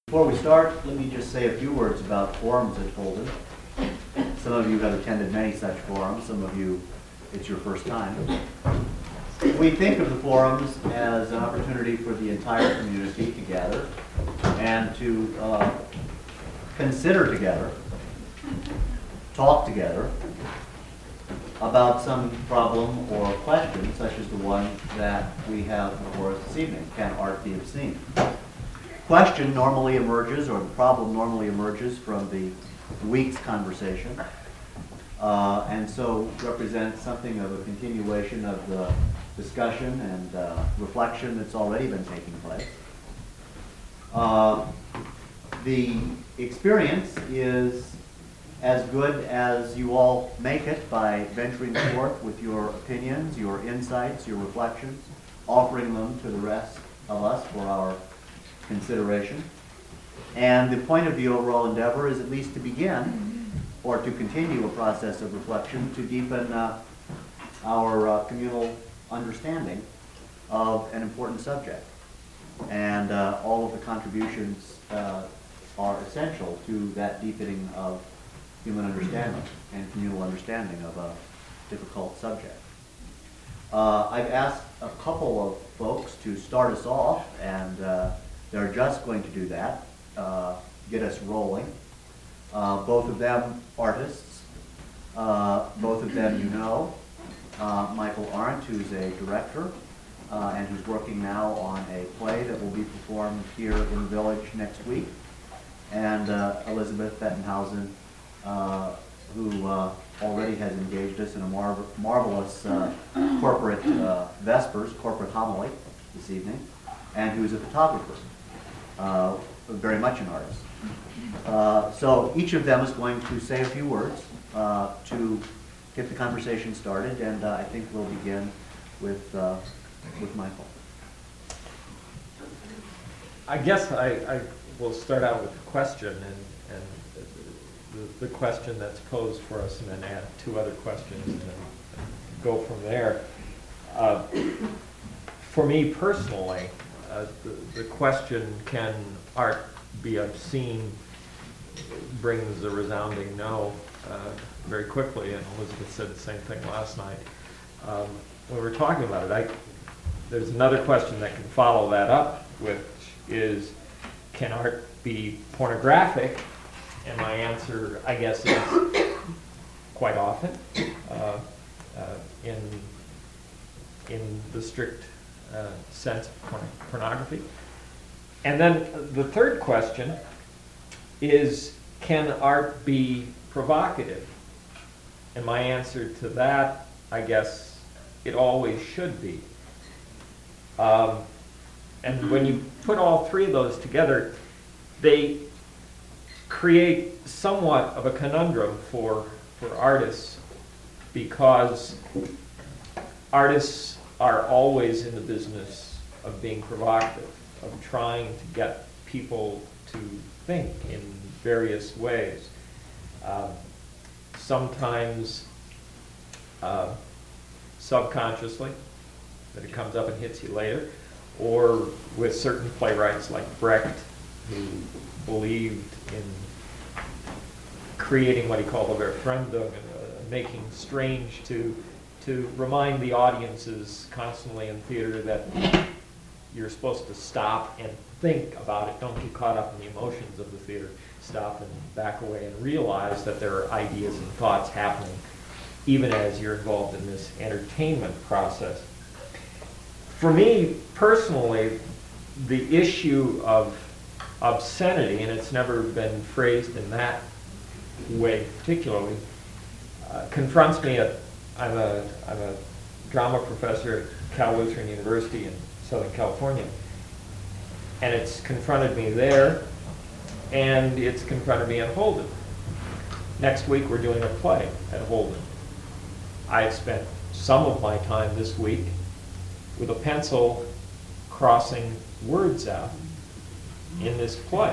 Before we start, let me just say a few words about forums at Holden. Some of you have attended many such forums, some of you, it's your first time. We think of the forums as an opportunity for the entire community to gather and to consider together, talk together about some problem or question, such as the one that we have before us this evening: can art be obscene? Question normally emerges, or the problem normally emerges, from the week's conversation, and so represents something of a continuation of the discussion and reflection that's already been taking place. The experience is as good as you all make it by venturing forth with your opinions, your insights, your reflections, offering them to the rest of us for our consideration. And the point of the overall endeavor is at least to begin or to continue a process of reflection to deepen our communal understanding of an important subject. And all of the contributions are essential to that deepening of human understanding and communal understanding of a difficult subject. I've asked a couple of folks to start us off, and they're just going to do that, get us rolling. Both of them artists, both of them you know. Michael Arndt, who's a director and who's working now on a play that will be performed here in the village next week, and Elizabeth Bettenhausen, who already has engaged us in a marvelous corporate vespers, corporate homily this evening, and who's a photographer. Very much an artist. So each of them is going to say a few words to get the conversation started, and I think we'll begin with Michael. I guess I will start out with a question, and the question that's posed for us, and then add two other questions, and then go from there. For me personally, the question, can art be obscene, brings a resounding no very quickly, and Elizabeth said the same thing last night. When we're talking about it, there's another question that can follow that up, which is, can art be pornographic? And my answer, I guess, is quite often, in the strict sense of pornography. And then the third question is, can art be provocative? And my answer to that, I guess, it always should be. And when you put all three of those together, they create somewhat of a conundrum for artists, because artists are always in the business of being provocative, of trying to get people to think in various ways. Sometimes subconsciously, that it comes up and hits you later, or with certain playwrights like Brecht, who believed in creating what he called a Verfremdung, making strange to remind the audiences constantly in theater that you're supposed to stop and think about it. Don't get caught up in the emotions of the theater. Stop and back away and realize that there are ideas and thoughts happening even as you're involved in this entertainment process. For me personally, the issue of obscenity, and it's never been phrased in that way particularly, confronts me. I'm a drama professor at Cal Lutheran University in Southern California, and it's confronted me there, and it's confronted me at Holden. Next week we're doing a play at Holden. I've spent some of my time this week with a pencil crossing words out in this play.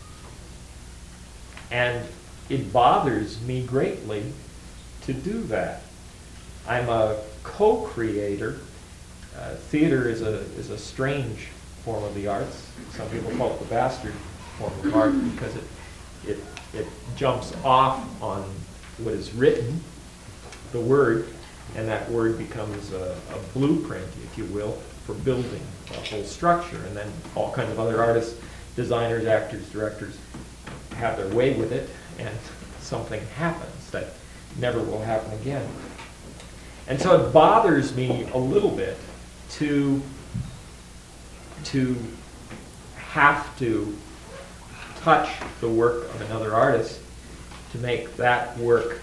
And it bothers me greatly to do that. I'm a co-creator. Theater is a strange form of the arts. Some people call it the bastard form of art because it jumps off on what is written, the word, and that word becomes a blueprint, if you will, for building a whole structure. And then all kinds of other artists, designers, actors, directors have their way with it, and something happens that never will happen again. And so it bothers me a little bit to have to touch the work of another artist to make that work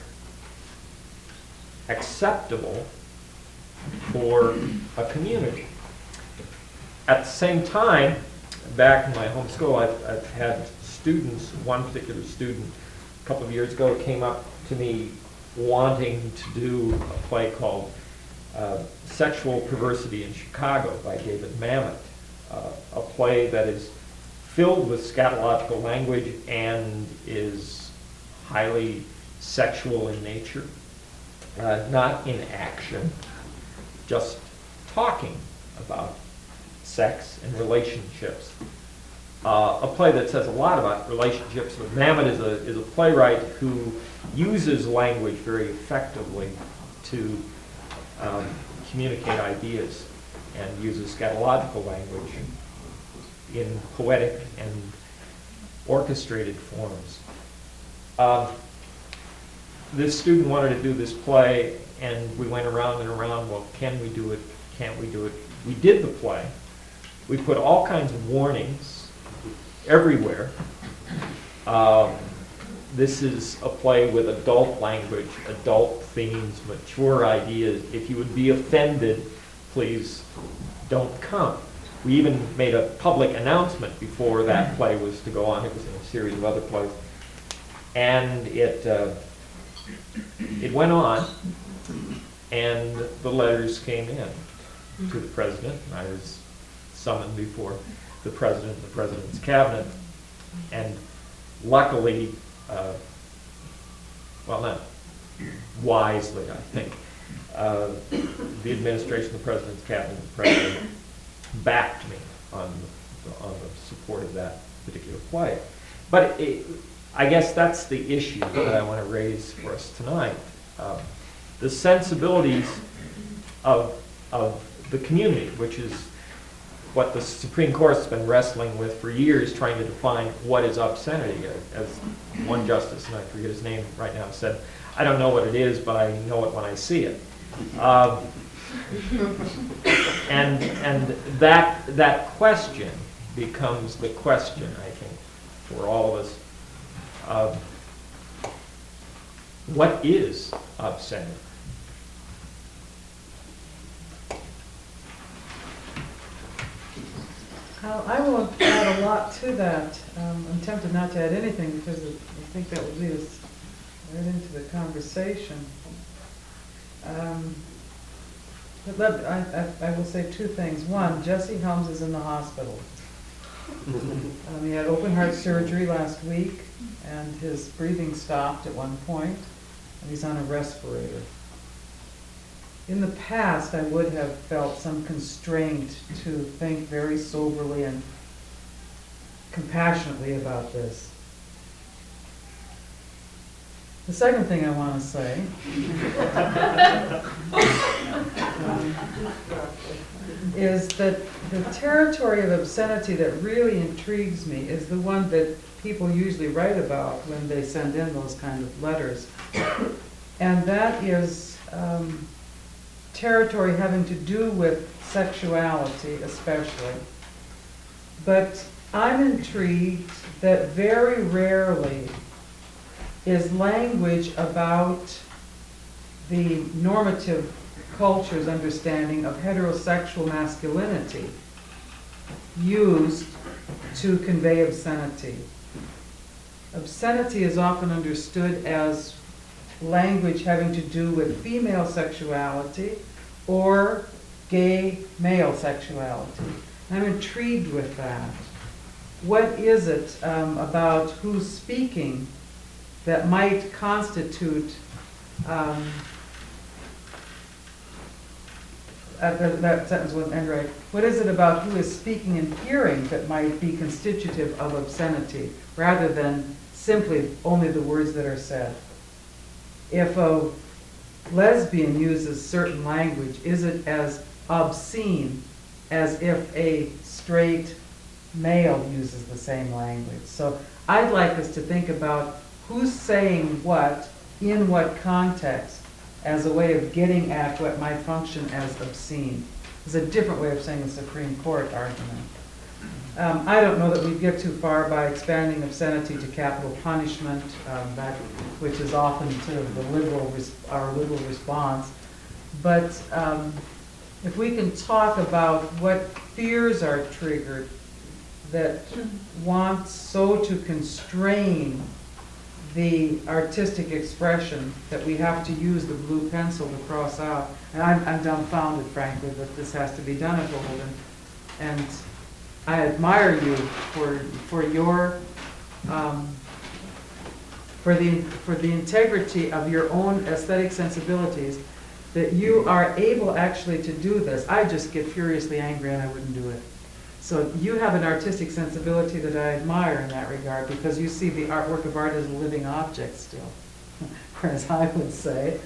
acceptable for a community. At the same time, back in my home school, I've had students, one particular student a couple of years ago came up to me wanting to do a play called Sexual Perversity in Chicago by David Mamet, a play that is filled with scatological language and is highly sexual in nature, not in action, just talking about sex and relationships. A play that says a lot about relationships. But Mamet is a playwright who uses language very effectively to communicate ideas and uses scatological language in poetic and orchestrated forms. This student wanted to do this play, and we went around and around, well, can we do it? Can't we do it? We did the play. We put all kinds of warnings everywhere. This is a play with adult language, adult themes, mature ideas. If you would be offended, please don't come. We even made a public announcement before that play was to go on. It was in a series of other plays. And it went on, and the letters came in to the president. I was summoned before the president and the president's cabinet, and luckily, well, not wisely, I think, the administration, the president's cabinet, the president backed me on the support of that particular play. But I guess that's the issue that I want to raise for us tonight. The sensibilities of the community, which is what the Supreme Court's been wrestling with for years, trying to define what is obscenity. As one justice, and I forget his name right now, said, I don't know what it is, but I know it when I see it. And that question becomes the question, I think, for all of us. What is obscenity? I won't add a lot to that. I'm tempted not to add anything because I think that would lead us right into the conversation. But I will say two things. One, Jesse Helms is in the hospital. He had open heart surgery last week, and his breathing stopped at one point, and he's on a respirator. In the past, I would have felt some constraint to think very soberly and compassionately about this. The second thing I want to say is that the territory of obscenity that really intrigues me is the one that people usually write about when they send in those kind of letters. And that is territory having to do with sexuality especially. But I'm intrigued that very rarely is language about the normative culture's understanding of heterosexual masculinity used to convey obscenity. Obscenity is often understood as language having to do with female sexuality or gay male sexuality. I'm intrigued with that. What is it about who's speaking that might constitute that sentence wouldn't end right. What is it about who is speaking and hearing that might be constitutive of obscenity, rather than simply only the words that are said? If a lesbian uses certain language, is it as obscene as if a straight male uses the same language? So I'd like us to think about who's saying what, in what context, as a way of getting at what might function as obscene. It's a different way of saying the Supreme Court argument. I don't know that we'd get too far by expanding obscenity to capital punishment, which is often sort of our liberal response. But if we can talk about what fears are triggered that want so to constrain the artistic expression that we have to use the blue pencil to cross out. And I'm dumbfounded, frankly, that this has to be done at Holden. And I admire you for your for the integrity of your own aesthetic sensibilities, that you are able actually to do this. I just get furiously angry and I wouldn't do it. So you have an artistic sensibility that I admire in that regard, because you see the artwork of art as a living object still. Whereas I would say,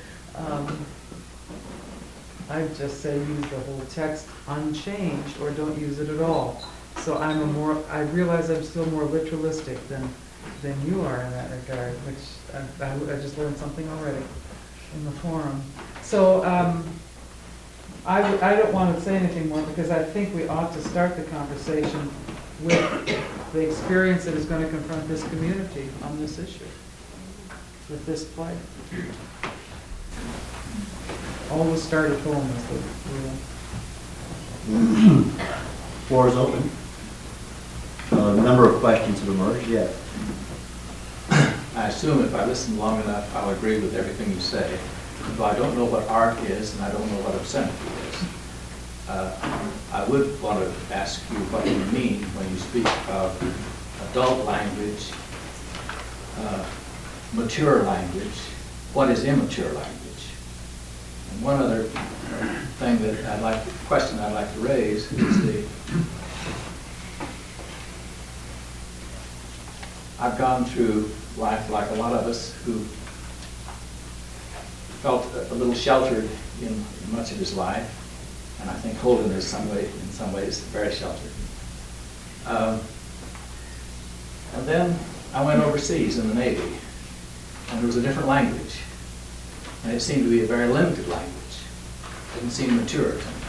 I'd just say use the whole text unchanged or don't use it at all. So I realize I'm still more literalistic than you are in that regard, which I just learned something already in the forum. So I don't want to say anything more, because I think we ought to start the conversation with the experience that is going to confront this community on this issue, with this play. Always start at home is the rule. Floor is open. A number of questions have emerged, yes. I assume if I listen long enough, I'll agree with everything you say. Though I don't know what art is, and I don't know what obscenity is. I would want to ask you what you mean when you speak of adult language, mature language. What is immature language? And one other thing that question I'd like to raise is I've gone through life like a lot of us who felt a little sheltered in much of his life, and I think Holden is in some ways very sheltered. And then I went overseas in the Navy, and there was a different language, and it seemed to be a very limited language. It didn't seem mature to me.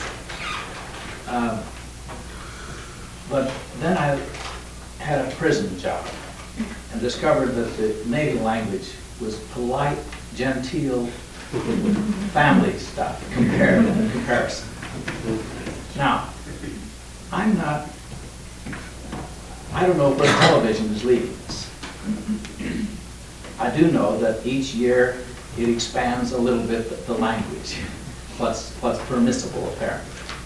But then I had a prison job and discovered that the Navy language was polite, genteel, family stuff in comparison. Now, I don't know where television is leading us. I do know that each year it expands a little bit the language, what's permissible apparently.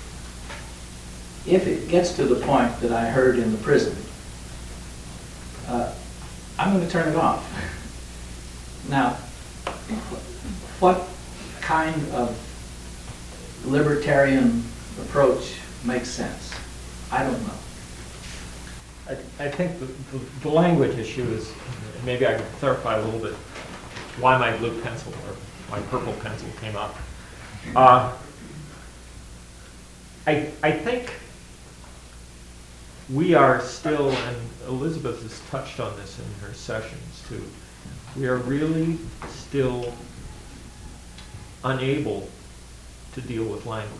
If it gets to the point that I heard in the prison, I'm going to turn it off. Now, what kind of libertarian approach makes sense? I don't know. I think the language issue is, maybe I can clarify a little bit why my blue pencil or my purple pencil came up. I think we are still, and Elizabeth has touched on this in her sessions too, we are really still unable to deal with language.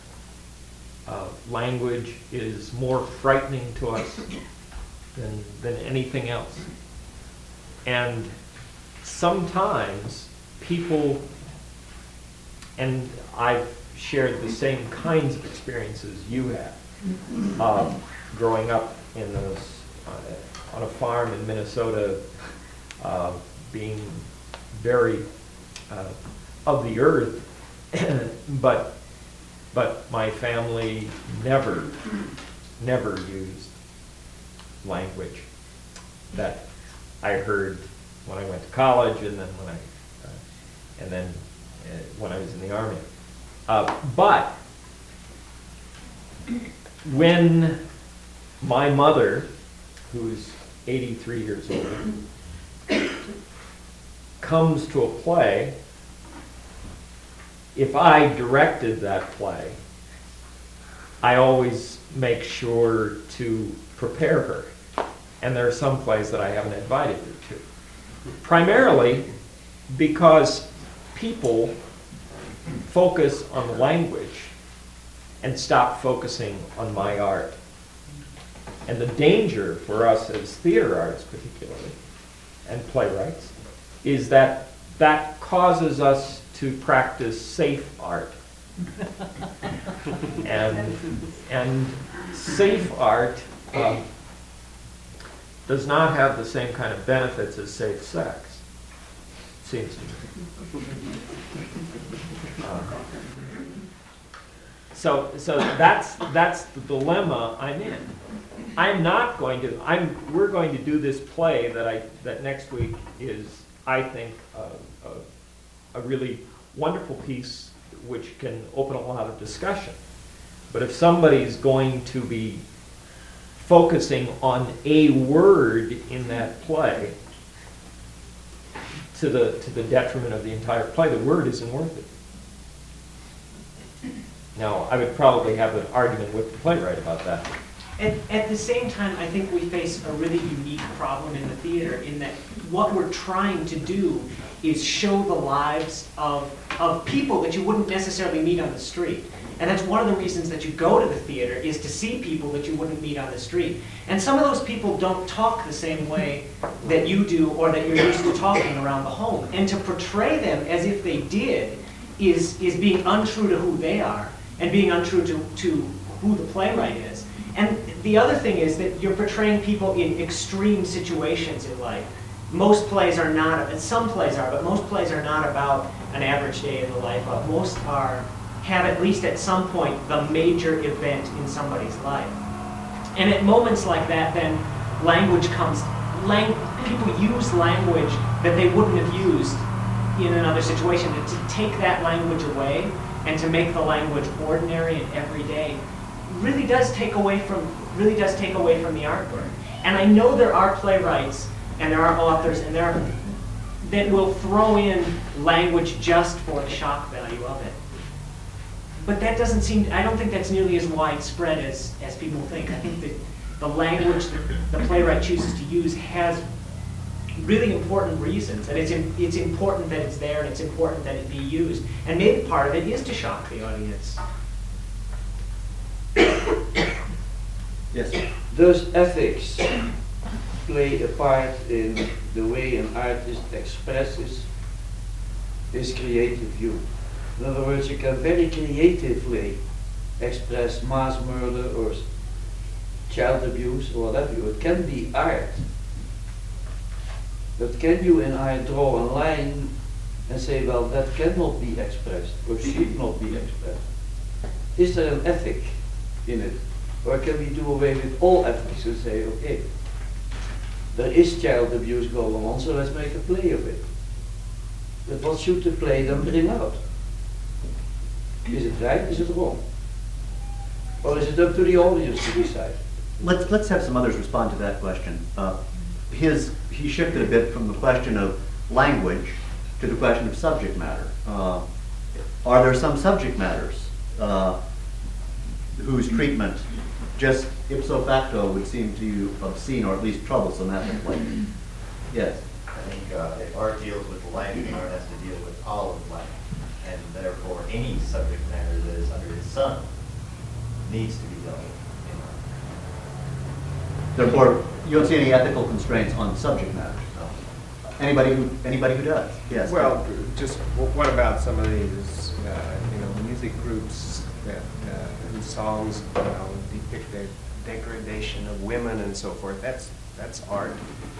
Language is more frightening to us than anything else. And sometimes people, and I've shared the same kinds of experiences you have, growing up in those, on a farm in Minnesota, being very of the earth, but my family never used language that I heard when I went to college, and then when I was in the Army. But when my mother, who's 83 years old, comes to a play, if I directed that play, I always make sure to prepare her. And there are some plays that I haven't invited her to. Primarily because people focus on the language and stop focusing on my art. And the danger for us as theater artists particularly, and playwrights, is that that causes us to practice safe art. and safe art does not have the same kind of benefits as safe sex, seems to me. So that's the dilemma I'm in. We're going to do this play that next week is, I think, a really wonderful piece which can open a lot of discussion. But if somebody's going to be focusing on a word in that play to the detriment of the entire play, the word isn't worth it. Now, I would probably have an argument with the playwright about that. At the same time, I think we face a really unique problem in the theater in that what we're trying to do is show the lives of people that you wouldn't necessarily meet on the street. And that's one of the reasons that you go to the theater, is to see people that you wouldn't meet on the street. And some of those people don't talk the same way that you do or that you're used to talking around the home. And to portray them as if they did is being untrue to who they are and being untrue to who the playwright is. And the other thing is that you're portraying people in extreme situations in life. Most plays are not, and some plays are, but most plays are not about an average day in the life of. Most have at least at some point the major event in somebody's life. And at moments like that, then language comes, people use language that they wouldn't have used in another situation. And to take that language away and to make the language ordinary and everyday really does take away from the artwork. And I know there are playwrights and there are authors and that will throw in language just for the shock value of it. But that doesn't seem, I don't think that's nearly as widespread as people think. I think that the language that the playwright chooses to use has really important reasons, and it's important that it's there and it's important that it be used. And maybe part of it is to shock the audience. Yes. Does ethics play a part in the way an artist expresses his creative view? In other words, you can very creatively express mass murder or child abuse or whatever. It can be art. But can you and I draw a line and say, well, that cannot be expressed or should not be expressed? Is there an ethic in it? Or can we do away with all ethics and say, okay, there is child abuse going on, so let's make a play of it. But what should the play then bring out? Is it right? Is it wrong? Or is it up to the audience to decide? Let's have some others respond to that question. He shifted a bit from the question of language to the question of subject matter. Are there some subject matters whose treatment just ipso facto would seem to you obscene or at least troublesome at the play? Yes. I think if art deals with the life, art has to deal with all of life. And therefore, any subject matter that is under the sun needs to be dealt with in art. Therefore, you don't see any ethical constraints on subject matter. No. Anybody who does? Yes. Well, just what about some of these, music groups that whose songs depict the degradation of women and so forth? That's art.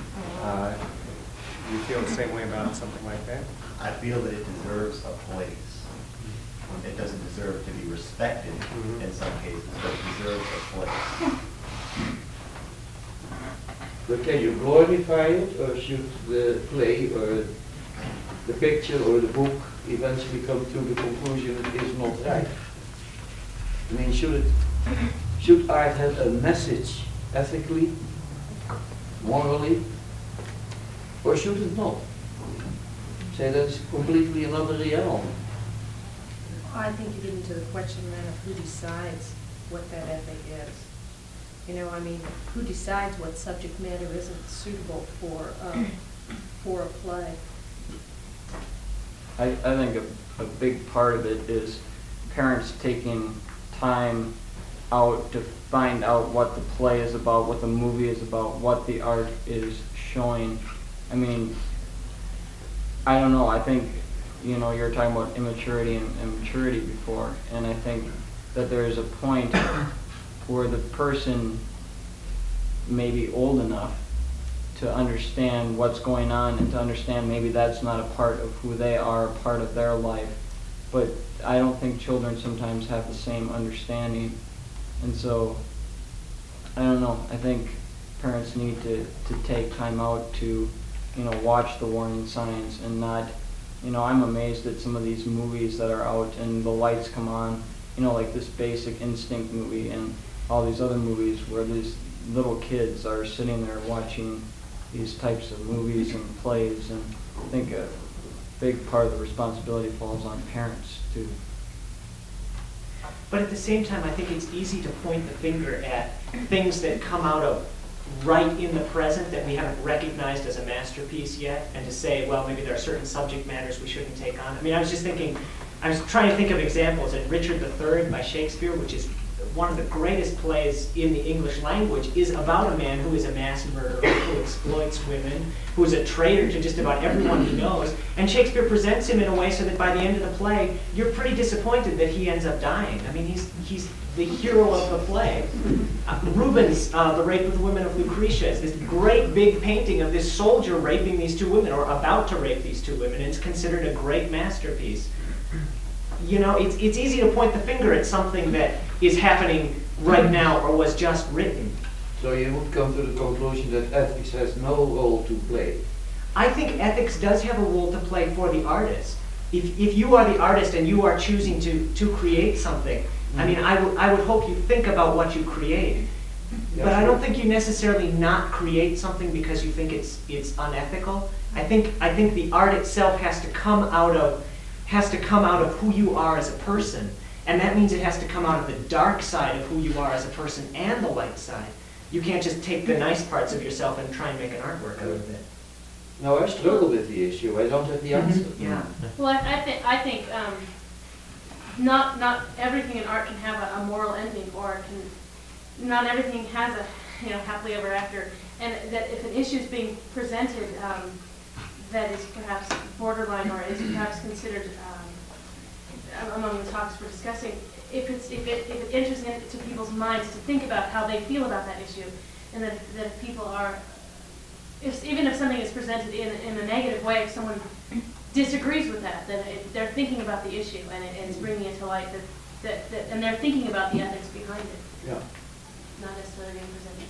You feel the same way about something like that? I feel that it deserves a place. It doesn't deserve to be respected in some cases, but it deserves a place. But can you glorify it, or should the play or the picture or the book eventually come to the conclusion it is not right? I mean, should it Should art have a message ethically, morally, or should it not? Say that's completely another realm. I think you get into the question then of who decides what that ethic is. You know, I mean, who decides what subject matter isn't suitable for a play? I think a big part of it is parents taking time out to find out what the play is about, what the movie is about, what the art is showing. I mean, I don't know, I think, you know, you were talking about immaturity and maturity before, and I think that there is a point where the person may be old enough to understand what's going on and to understand maybe that's not a part of who they are, a part of their life. But I don't think children sometimes have the same understanding. And so, I don't know, I think parents need to take time out to, you know, watch the warning signs and not, you know, I'm amazed at some of these movies that are out and the lights come on, you know, like this Basic Instinct movie and all these other movies where these little kids are sitting there watching these types of movies and plays, and I think a big part of the responsibility falls on parents too. But at the same time, I think it's easy to point the finger at things that come out of right in the present that we haven't recognized as a masterpiece yet, and to say, well, maybe there are certain subject matters we shouldn't take on. I mean, I was trying to think of examples, and Richard III by Shakespeare, which is one of the greatest plays in the English language, is about a man who is a mass murderer, who exploits women, who is a traitor to just about everyone he knows. And Shakespeare presents him in a way so that by the end of the play, you're pretty disappointed that he ends up dying. I mean, he's the hero of the play. Rubens' The Rape of the Women of Lucretia is this great big painting of this soldier raping these two women, or about to rape these two women, and it's considered a great masterpiece. You know, it's easy to point the finger at something that is happening right now or was just written. So you would come to the conclusion that ethics has no role to play. I think ethics does have a role to play for the artist. If you are the artist and you are choosing to create something, I mean, I would hope you think about what you create. Yeah, But I sure. don't think you necessarily not create something because you think it's unethical. I think the art itself has to come out of who you are as a person. And that means it has to come out of the dark side of who you are as a person and the light side. You can't just take the nice parts of yourself and try and make an artwork out of it. Now I struggle with the issue, I don't have the answer. Yeah. Well, I think not everything in art can have a moral ending, or not everything has a happily ever after, and that if an issue is being presented that is perhaps borderline or is perhaps considered among the topics we're discussing, if it enters into people's minds to think about how they feel about that issue, and that if people are, even if something is presented in a negative way, if someone disagrees with that, then they're thinking about the issue and it's bringing it to light, and they're thinking about the ethics behind it, Yeah. not necessarily being presented.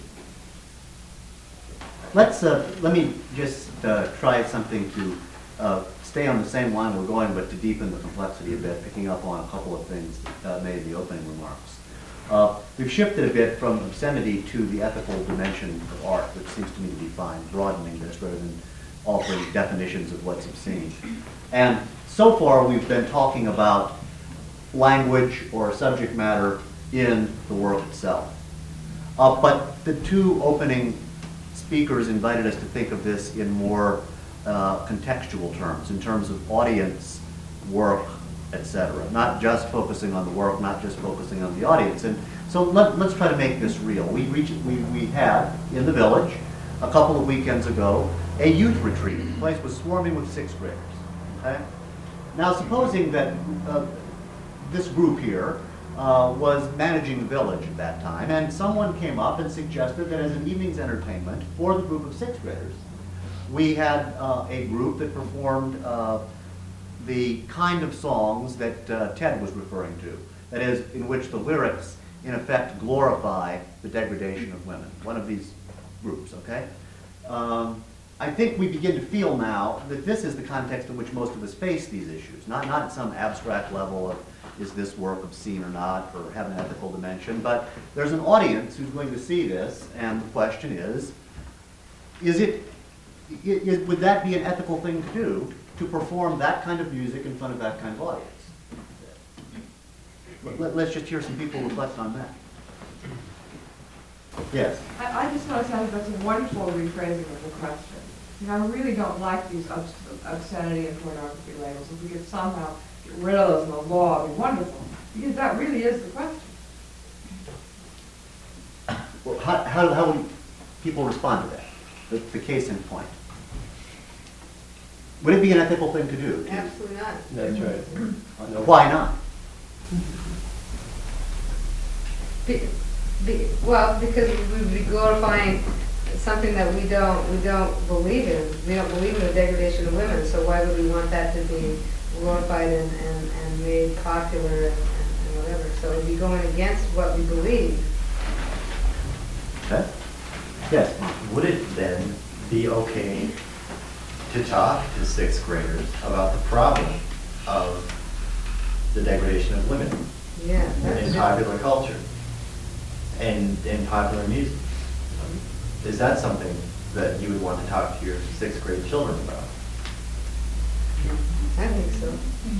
Let me just try something to stay on the same line we're going, but to deepen the complexity a bit, picking up on a couple of things made in the opening remarks. We've shifted a bit from obscenity to the ethical dimension of art, which seems to me to be fine, broadening this rather than altering definitions of what's obscene. And so far we've been talking about language or subject matter in the work itself. But the two opening speakers invited us to think of this in more contextual terms, in terms of audience, work, etc. Not just focusing on the work, not just focusing on the audience. And so let's try to make this real. We had in the village a couple of weekends ago a youth retreat. The place was swarming with sixth graders. Okay? Now supposing that this group here was managing the village at that time, and someone came up and suggested that as an evening's entertainment for the group of sixth graders, we had a group that performed the kind of songs that Ted was referring to. That is, in which the lyrics, in effect, glorify the degradation of women. One of these groups, okay? I think we begin to feel now that this is the context in which most of us face these issues, not at some abstract level of is this work obscene or not, or have an ethical dimension, but there's an audience who's going to see this, and the question is would that be an ethical thing to do, to perform that kind of music in front of that kind of audience? Let's just hear some people reflect on that. Yes? I just want to say that's a wonderful rephrasing of the question. You know, I really don't like these obscenity and pornography labels. If we could somehow get rid of those in the law, it'd be wonderful. Because that really is the question. Well, how would people respond to that? The case in point. Would it be an ethical thing to do? Absolutely not. That's right. Why not? Well, because we would be glorifying something that we don't believe in. We don't believe in the degradation of women, so why would we want that to be glorified and made popular and whatever? So it would be going against what we believe. Okay. Yes. Would it then be okay to talk to sixth graders about the problem of the degradation of women Yeah. in popular culture and in popular music? Is that something that you would want to talk to your sixth grade children about? I think so.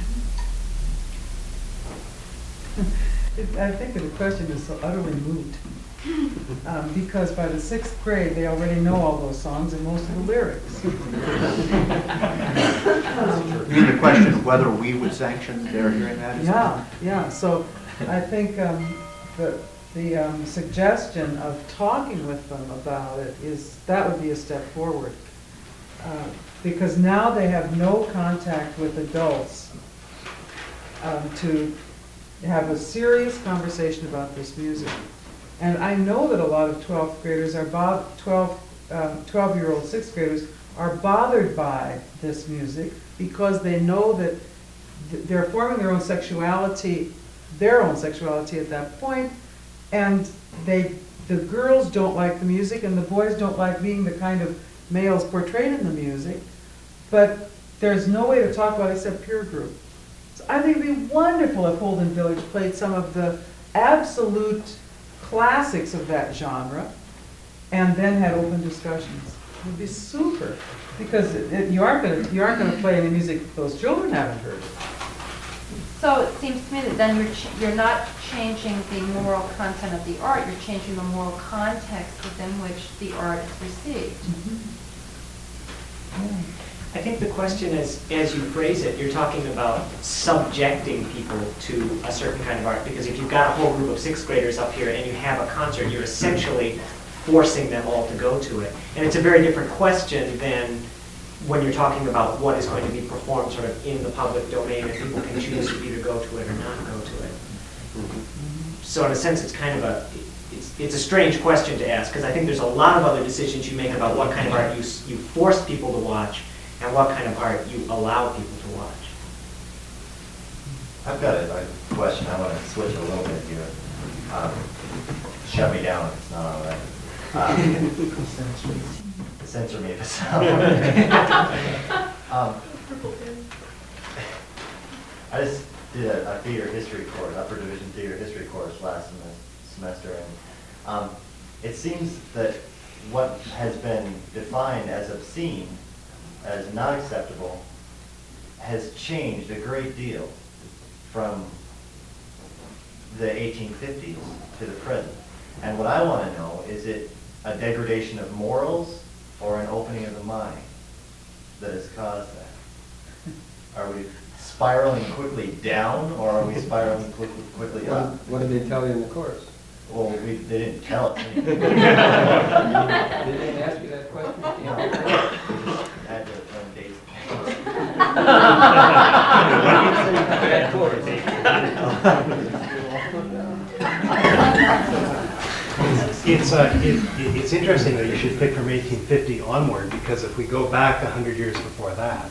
I think that the question is so utterly moot. Because by the 6th grade, they already know all those songs and most of the lyrics. You mean the question of whether we would sanction their hearing that? Yeah. So I think the suggestion of talking with them about it that would be a step forward. Because now they have no contact with adults to have a serious conversation about this music. And I know that a lot of 12th graders are 12-year-old 6th graders are bothered by this music because they know that they're forming their own sexuality at that point, and the girls don't like the music and the boys don't like being the kind of males portrayed in the music, but there's no way to talk about it except peer group. So I think it'd be wonderful if Holden Village played some of the absolute classics of that genre and then had open discussions. It would be super, because you aren't going to play any music those children haven't heard. So it seems to me that then you're not changing the moral content of the art, you're changing the moral context within which the art is received. I think the question is, as you phrase it, you're talking about subjecting people to a certain kind of art. Because if you've got a whole group of 6th graders up here and you have a concert, you're essentially forcing them all to go to it. And it's a very different question than when you're talking about what is going to be performed sort of in the public domain and people can choose to either go to it or not go to it. So in a sense, it's kind of it's a strange question to ask, because I think there's a lot of other decisions you make about what kind of art you force people to watch and what kind of art you allow people to watch. I've got a question. I want to switch a little bit here. Shut me down if it's not all right. Censor me if it's not all right. I just did a theater history course, upper division theater history course last semester, and it seems that what has been defined as obscene, as not acceptable, has changed a great deal from the 1850s to the present. And what I want to know, is it a degradation of morals or an opening of the mind that has caused that? Are we spiraling quickly down, or are we spiraling quickly up? What did they tell you in the course? Well, they didn't tell us anything. Did they ask you that question? No. I had to learn dates. Bad course. It's interesting that you should pick from 1850 onward, because if we go back 100 years before that,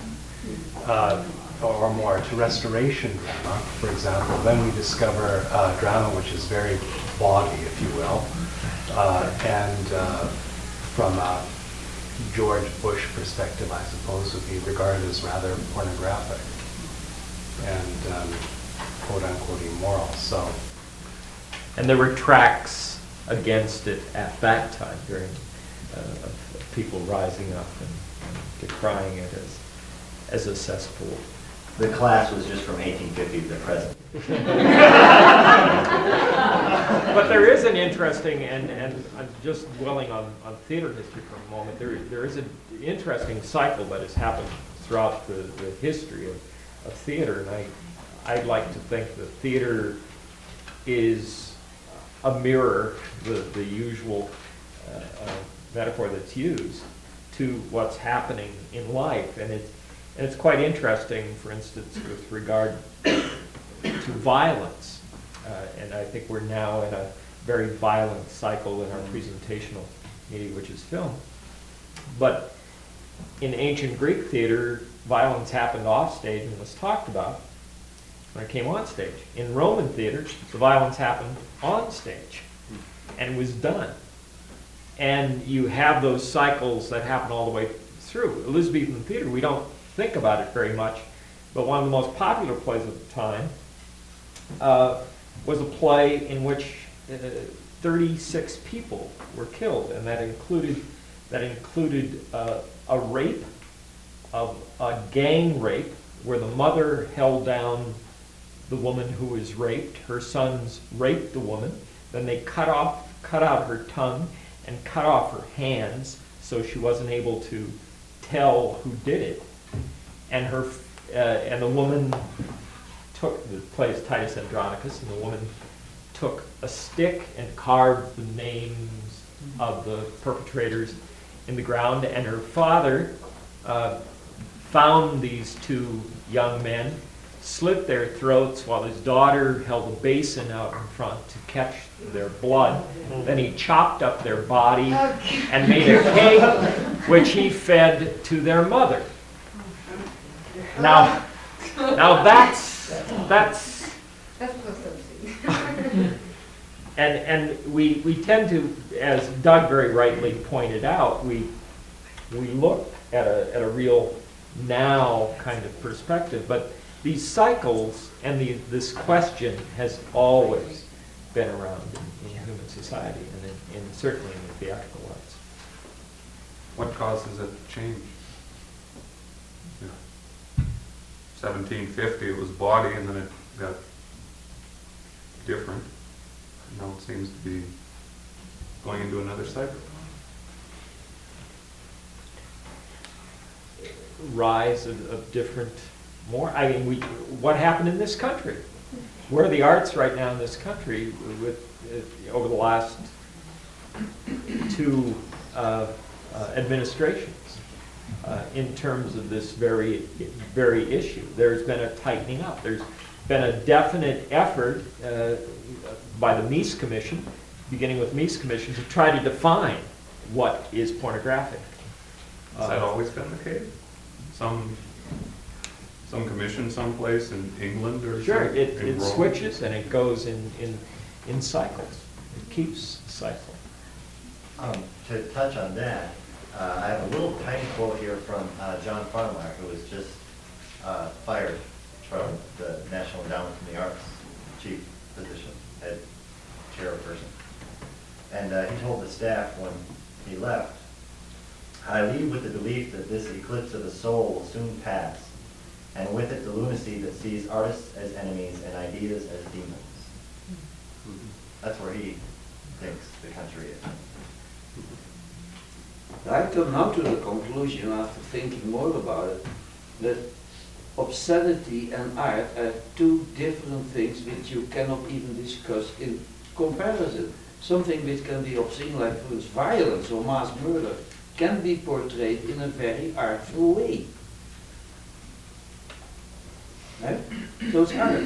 or more, to Restoration drama, for example, then we discover drama which is very bawdy, if you will, and from George Bush perspective, I suppose, would be regarded as rather pornographic and quote unquote immoral. So, And there were tracts against it at that time during of people rising up and decrying it as a cesspool. The class was just from 1850 to the present. But there is an interesting, and I'm just dwelling on theater history for a moment, there is an interesting cycle that has happened throughout the history of theater, and I'd like to think that theater is a mirror, the usual metaphor that's used, to what's happening in life. And it's quite interesting, for instance, with regard to violence. And I think we're now in a very violent cycle in our presentational media, which is film. But in ancient Greek theater, violence happened off stage and was talked about when it came on stage. In Roman theater, the violence happened on stage and was done. And you have those cycles that happen all the way through. Elizabethan theater, we don't think about it very much, but one of the most popular plays of the time was a play in which 36 people were killed, and that included a rape, a gang rape, where the mother held down the woman who was raped. Her sons raped the woman. Then they cut out her tongue and cut off her hands, so she wasn't able to tell who did it. And the woman took, the play is Titus Andronicus, and the woman took a stick and carved the names of the perpetrators in the ground, and her father found these two young men, slit their throats while his daughter held a basin out in front to catch their blood. Then he chopped up their body and made a cake which he fed to their mother. Now that's and we tend to, as Doug very rightly pointed out, we look at a real now kind of perspective, but these cycles and this question has always been around in human society, and certainly in the theatrical arts. What causes it to change? 1750 it was bawdy, and then it got different. Now it seems to be going into another cycle. Rise of different, more. I mean, what happened in this country? Where are the arts right now in this country with over the last two administrations in terms of this very issue? There's been a tightening up. There's been a definite effort by the Mies Commission, beginning with Mies Commission, to try to define what is pornographic. Has that always been the case? Some commission someplace in England or sure, something? it switches and it goes in cycles. It keeps cycling. To touch on that, I have a little tiny quote here from John Farnmeyer, who was just fired from the National Endowment for the Arts chief position, head chairperson. And he told the staff when he left, "I leave with the belief that this eclipse of the soul will soon pass, and with it the lunacy that sees artists as enemies and ideas as demons." That's where he thinks the country is. I come now to the conclusion, after thinking more about it, that obscenity and art are two different things which you cannot even discuss in comparison. Something which can be obscene, like for instance violence or mass murder, can be portrayed in a very artful way. Right? So it's art.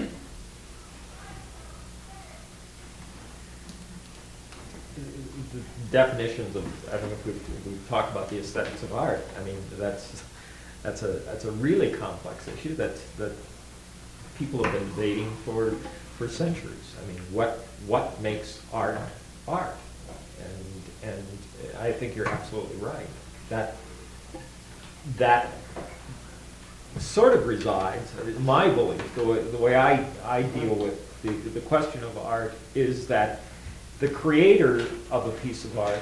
The definitions of, I don't know if we've talked about the aesthetics of art. I mean, that's a really complex issue that people have been debating for centuries. I mean, what makes art art? And I think you're absolutely right. That that sort of resides, my belief, the way I deal with the question of art is that the creator of a piece of art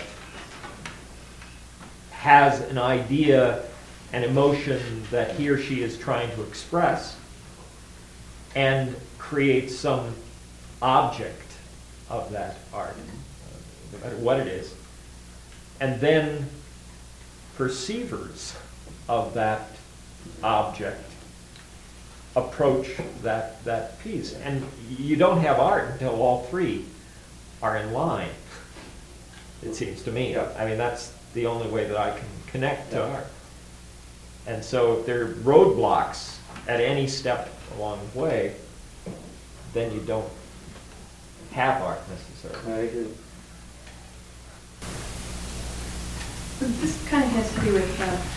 has an idea, an emotion that he or she is trying to express, and creates some object of that art, no matter what it is. And then perceivers of that object approach that piece. And you don't have art until all three are in line, it seems to me. I mean, that's the only way that I can connect to art. And so if there are roadblocks at any step along the way, then you don't have art necessarily. I agree. This kind of has to do with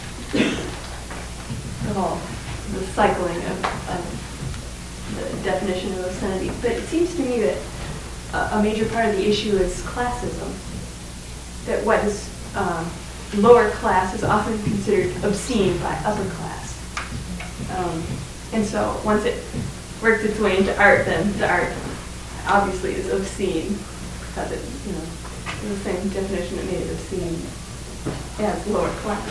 the cycling of the definition of obscenity. But it seems to me that a major part of the issue is classism. That what is lower class is often considered obscene by upper class. And so once it works its way into art, then the art obviously is obscene because it, the same definition that made it obscene as lower class.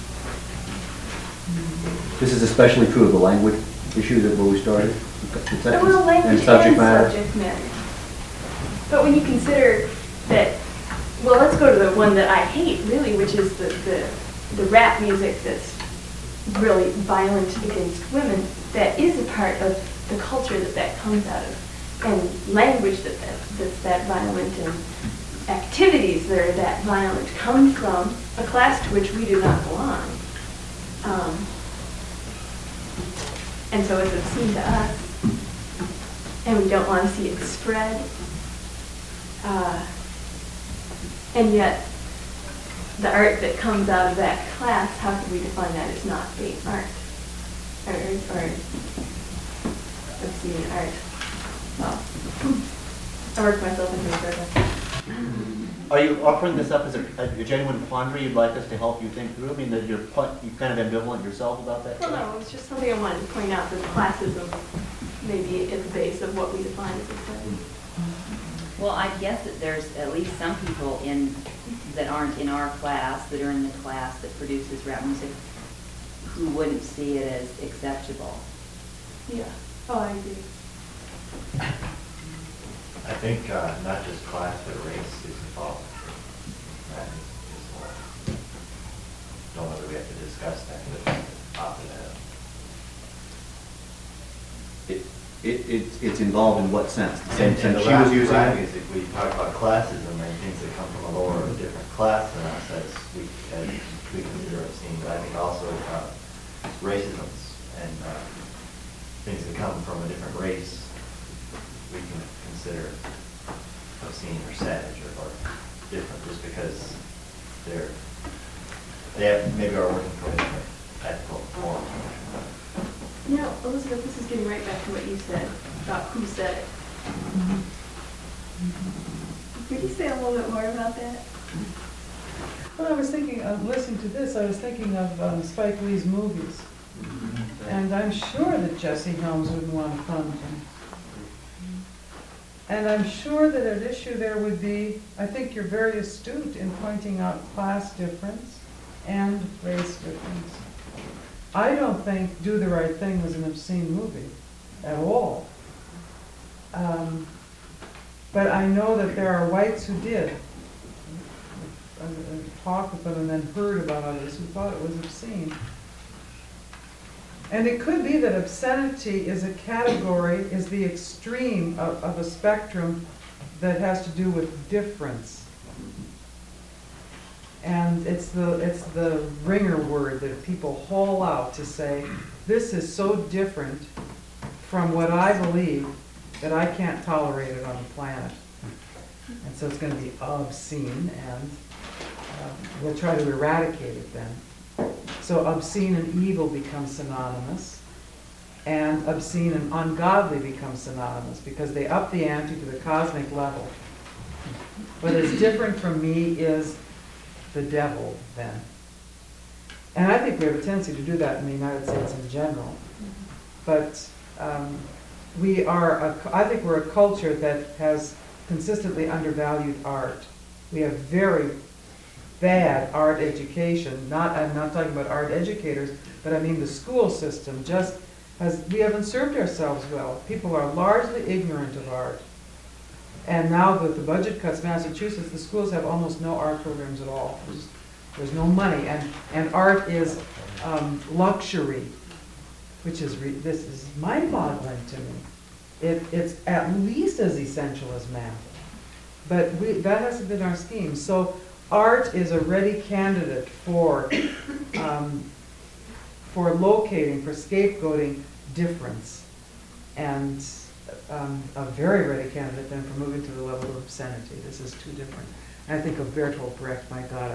This is especially true of the language issue that where we started. Well, language and subject matter. But when you consider that, well, let's go to the one that I hate, really, which is the rap music that's really violent against women, that is a part of the culture that comes out of, and language that's that violent, and activities that are that violent come from a class to which we do not belong. And so it's obscene to us, and we don't want to see it spread. And yet, the art that comes out of that class, how can we define that as not being art? Or obscene art? Well, I worked myself into a circle. Are you offering this up as a genuine quandary you'd like us to help you think through? I mean, that you're kind of ambivalent yourself about that? Well, no, it's just something I wanted to point out, that classism may be at the base of what we define as obscenity. Well, I guess that there's at least some people that aren't in our class, that are in the class that produces rap music, who wouldn't see it as acceptable. Yeah. Oh, I agree. I think not just class, but race is involved. That is don't know whether we have to discuss that, but pop it out. It's involved in what sense? The same In sense the she was using? rap music, we talk about classism and things that come from a lower, different class than us as we consider obscene. But I think also racisms and things that come from a different race, we can consider obscene or savage or different just because they have maybe are working for a different ethical form. Elizabeth, this is getting right back to what you said about who said it. Could you say a little bit more about that? Well, I was thinking of listening to this, I was thinking of Spike Lee's movies. And I'm sure that Jesse Helms wouldn't want to fund them. And I'm sure that an issue there would be, I think you're very astute in pointing out class difference and race difference. I don't think Do the Right Thing was an obscene movie at all. But I know that there are whites who did. Talked with them and then heard about others who thought it was obscene. And it could be that obscenity is a category, is the extreme of a spectrum that has to do with difference. And it's the ringer word that people haul out to say, this is so different from what I believe that I can't tolerate it on the planet. And so it's going to be obscene, and we'll try to eradicate it then. So obscene and evil become synonymous, and obscene and ungodly become synonymous because they up the ante to the cosmic level. What is different from me is the devil then. And I think we have a tendency to do that in the United States in general. But I think we're a culture that has consistently undervalued art. We have very bad art education. I'm not talking about art educators, but I mean the school system we haven't served ourselves well. People are largely ignorant of art. And now with the budget cuts, Massachusetts, the schools have almost no art programs at all. There's no money, and art is luxury, which is, this is mind-boggling to me. It's at least as essential as math. But that hasn't been our scheme. So art is a ready candidate for locating, for scapegoating difference, and a very ready candidate then for moving to the level of obscenity. This is too different. And I think of Bertolt Brecht, my God,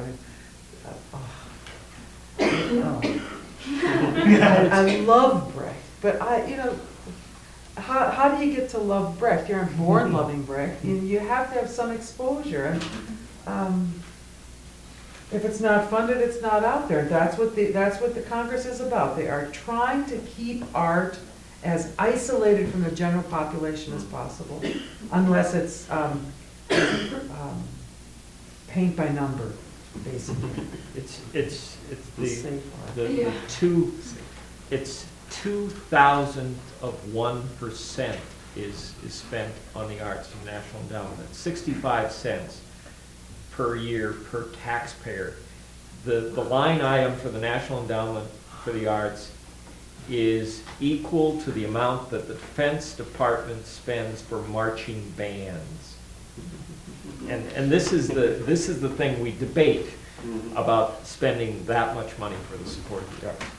I love Brecht, but how do you get to love Brecht? You aren't born loving Brecht. You have to have some exposure. And if it's not funded, it's not out there. That's what the Congress is about. They are trying to keep art as isolated from the general population as possible, unless it's paint by number, basically. It's 2,000 of 1% is spent on the arts from National Endowment. 65 cents per year per taxpayer. The line item for the National Endowment for the Arts is equal to the amount that the Defense Department spends for marching bands. And this is the thing we debate about spending that much money for the support of the arts.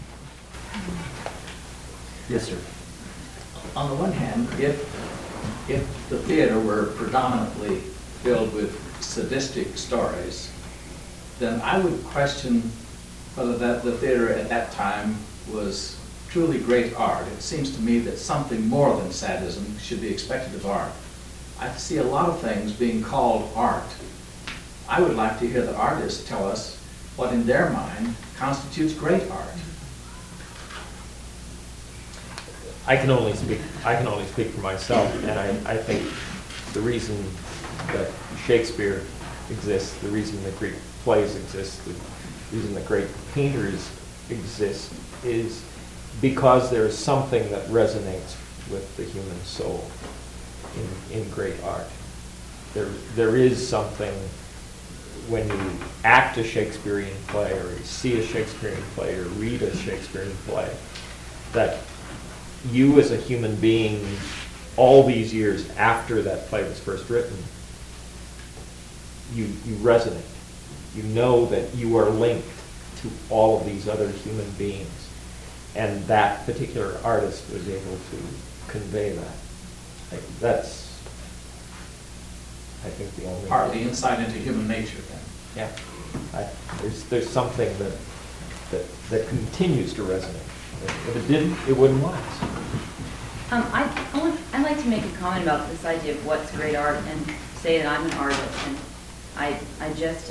Yes, sir. On the one hand, if the theater were predominantly filled with sadistic stories, then I would question whether the theater at that time was truly great art. It seems to me that something more than sadism should be expected of art. I see a lot of things being called art. I would like to hear the artists tell us what in their mind constitutes great art. I can only speak for myself, and I think the reason that Shakespeare exists, the reason that great plays exist, the reason that great painters exist is because there is something that resonates with the human soul in great art. There is something when you act a Shakespearean play, or you see a Shakespearean play, or read a Shakespearean play, that you as a human being, all these years after that play was first written, you resonate. You know that you are linked to all of these other human beings. And that particular artist was able to convey that. That's, I think, the only... Partly insight into human nature, then. Yeah. There's something that continues to resonate. If it didn't, it wouldn't last. I'd like to make a comment about this idea of what's great art and say that I'm an artist. And I just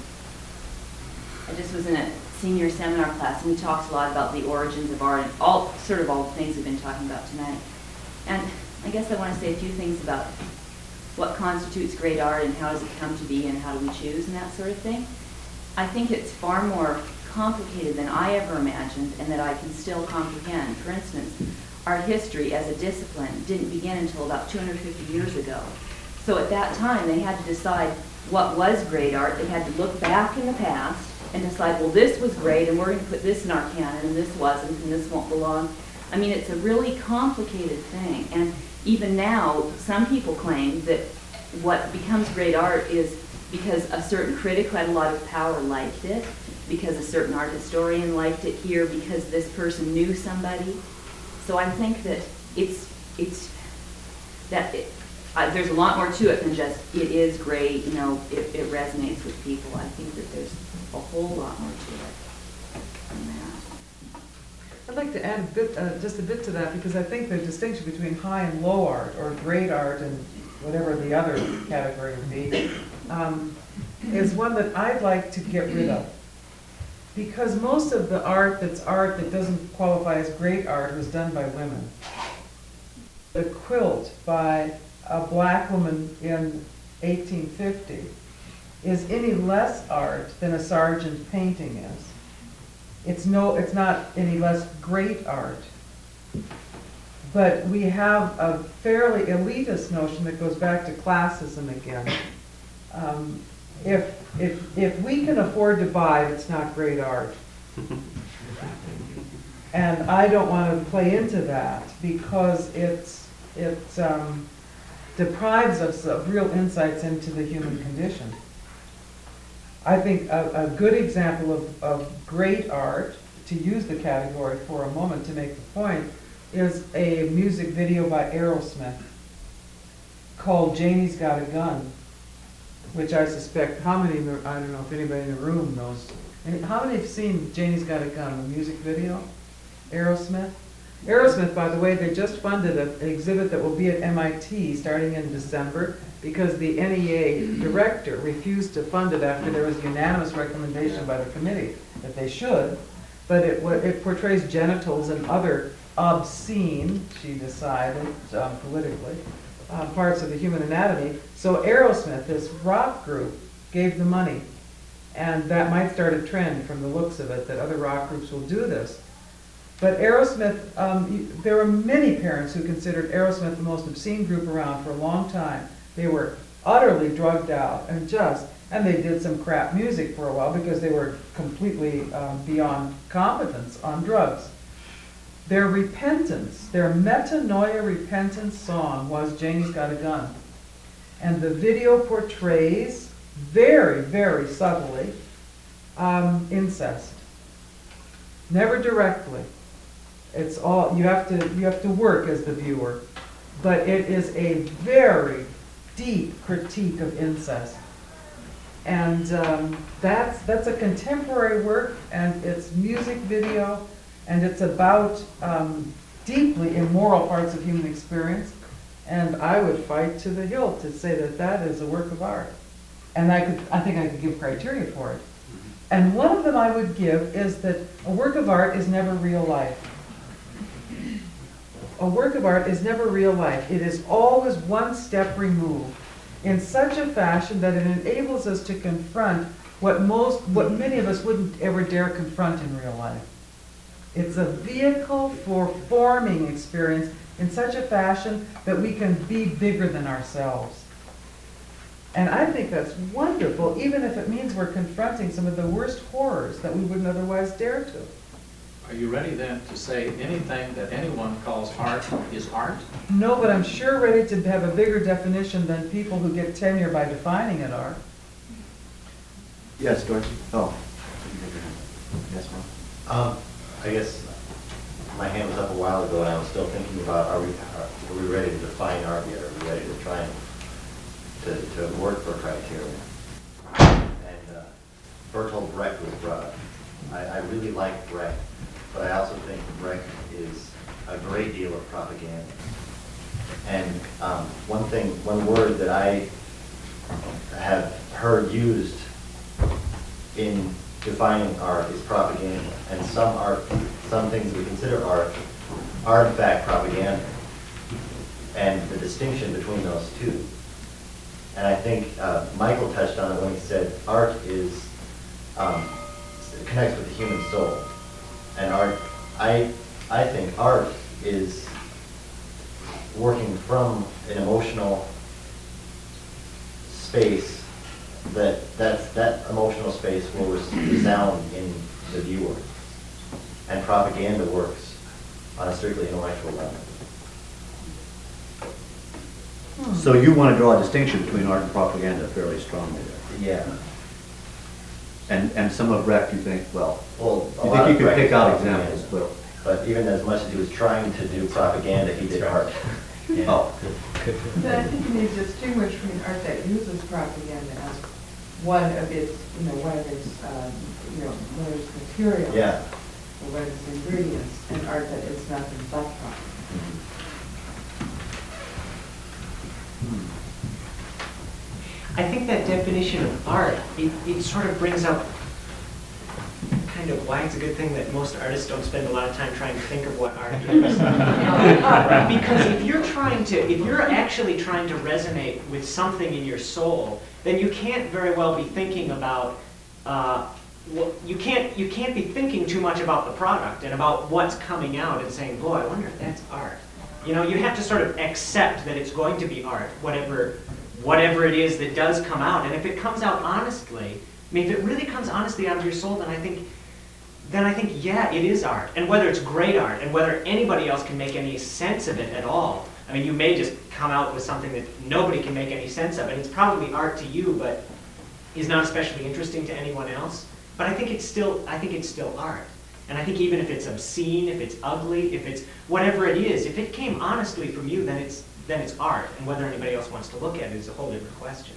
was in a senior seminar class, and we talked a lot about the origins of art and all the things we've been talking about tonight. And I guess I want to say a few things about what constitutes great art and how does it come to be and how do we choose and that sort of thing. I think it's far more complicated than I ever imagined and that I can still comprehend. For instance, art history as a discipline didn't begin until about 250 years ago. So at that time, they had to decide what was great art. They had to look back in the past and decide, well, this was great, and we're going to put this in our canon, and this wasn't, and this won't belong. I mean, it's a really complicated thing. And even now, some people claim that what becomes great art is because a certain critic who had a lot of power liked it, because a certain art historian liked it here, because this person knew somebody. So I think that there's a lot more to it than just it is great, it resonates with people. I think that there's a whole lot more to it than that. I'd like to add just a bit to that, because I think the distinction between high and low art, or great art and whatever the other category would be, is one that I'd like to get rid of. Because most of the art that doesn't qualify as great art was done by women. The quilt by a black woman in 1850 is any less art than a Sargent painting is. It's not any less great art. But we have a fairly elitist notion that goes back to classism again. If we can afford to buy it, it's not great art. And I don't want to play into that because it deprives us of real insights into the human condition. I think a good example of great art, to use the category for a moment to make the point, is a music video by Aerosmith called Janie's Got a Gun, which I suspect, I don't know if anybody in the room knows, how many have seen Janie's Got a Gun, the music video? Aerosmith? Aerosmith, by the way, they just funded an exhibit that will be at MIT starting in December because the NEA director refused to fund it after there was unanimous recommendation by the committee that they should, but it portrays genitals and other obscene, she decided, politically, parts of the human anatomy. So Aerosmith, this rock group, gave the money. And that might start a trend from the looks of it, that other rock groups will do this. But Aerosmith, there were many parents who considered Aerosmith the most obscene group around for a long time. They were utterly drugged out and they did some crap music for a while because they were completely beyond competence on drugs. Their repentance, their metanoia repentance song was Janie's Got a Gun. And the video portrays very, very subtly incest. Never directly. It's all, you have to work as the viewer. But it is a very deep critique of incest. And that's a contemporary work, and it's music video, and it's about deeply immoral parts of human experience. And I would fight to the hilt to say that that is a work of art. And I think I could give criteria for it. And one of them I would give is that a work of art is never real life. A work of art is never real life. It is always one step removed in such a fashion that it enables us to confront what many of us wouldn't ever dare confront in real life. It's a vehicle for forming experience in such a fashion that we can be bigger than ourselves. And I think that's wonderful, even if it means we're confronting some of the worst horrors that we wouldn't otherwise dare to. Are you ready then to say anything that anyone calls art is art? No, but I'm sure ready to have a bigger definition than people who get tenure by defining it are. Yes, Dorothy? Oh. Yes, ma'am. I guess my hand was up a while ago, and I was still thinking about, are we ready to define art yet? Are we ready to try to work for criteria? And Bertolt Brecht was brought up. I really like Brecht, but I also think Brecht is a great deal of propaganda. And one word that I have heard used in defining art is propaganda. And some things we consider art are in fact propaganda. And the distinction between those two. And I think Michael touched on it when he said art is connects with the human soul. And art, I think art is working from an emotional space that emotional space will resound in the viewer. And propaganda works on a strictly intellectual level. So you want to draw a distinction between art and propaganda fairly strongly there. Yeah. And some of Brecht, you think, well, Well, you think you could pick out examples, but even as much as he was trying to do propaganda, he did art. Yeah. Oh. But I think you need to distinguish between art that uses propaganda as one of its materials. Yeah. Or one of its ingredients, and art that is nothing but propaganda. I think that definition of art, it sort of brings up kind kind of why it's a good thing that most artists don't spend a lot of time trying to think of what art is. Because if you're actually trying to resonate with something in your soul, then you can't very well be thinking about, you can't be thinking too much about the product and about what's coming out and saying, boy, I wonder if that's art. You know, you have to sort of accept that it's going to be art, whatever it is that does come out. And if it comes out honestly, I mean, if it really comes honestly out of your soul, then I think, yeah, it is art. And whether it's great art, and whether anybody else can make any sense of it at all. I mean, you may just come out with something that nobody can make any sense of, and it's probably art to you, but is not especially interesting to anyone else. But I think it's still art. And I think even if it's obscene, if it's ugly, if it's whatever it is, if it came honestly from you, then it's art. And whether anybody else wants to look at it is a whole different question.